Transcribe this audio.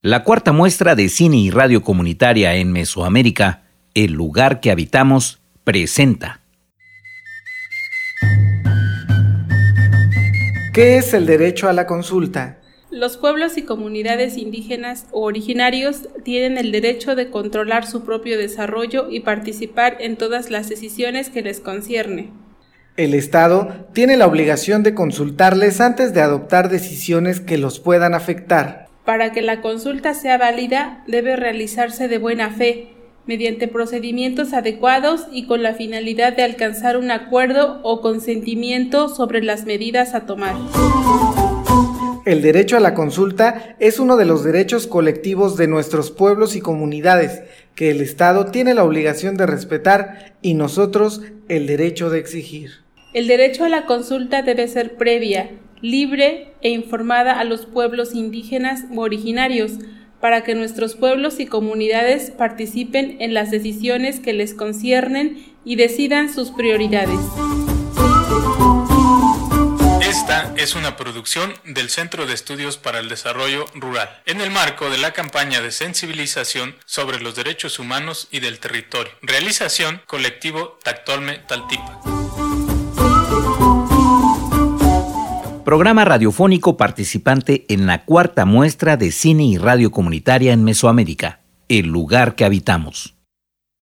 La cuarta muestra de cine y radio comunitaria en Mesoamérica, El lugar que habitamos, presenta. ¿Qué es el derecho a la consulta? Los pueblos y comunidades indígenas o originarios tienen el derecho de controlar su propio desarrollo y participar en todas las decisiones que les concierne. El Estado tiene la obligación de consultarles antes de adoptar decisiones que los puedan afectar. Para que la consulta sea válida, debe realizarse de buena fe, mediante procedimientos adecuados y con la finalidad de alcanzar un acuerdo o consentimiento sobre las medidas a tomar. El derecho a la consulta es uno de los derechos colectivos de nuestros pueblos y comunidades que el Estado tiene la obligación de respetar y nosotros el derecho de exigir. El derecho a la consulta debe ser previa, libre e informada a los pueblos indígenas u originarios, para que nuestros pueblos y comunidades participen en las decisiones que les conciernen y decidan sus prioridades. Esta es una producción del Centro de Estudios para el Desarrollo Rural, en el marco de la campaña de sensibilización sobre los derechos humanos y del territorio. Realización Colectivo Tactolme Taltipa. Programa radiofónico participante en la cuarta muestra de cine y radio comunitaria en Mesoamérica, El lugar que habitamos.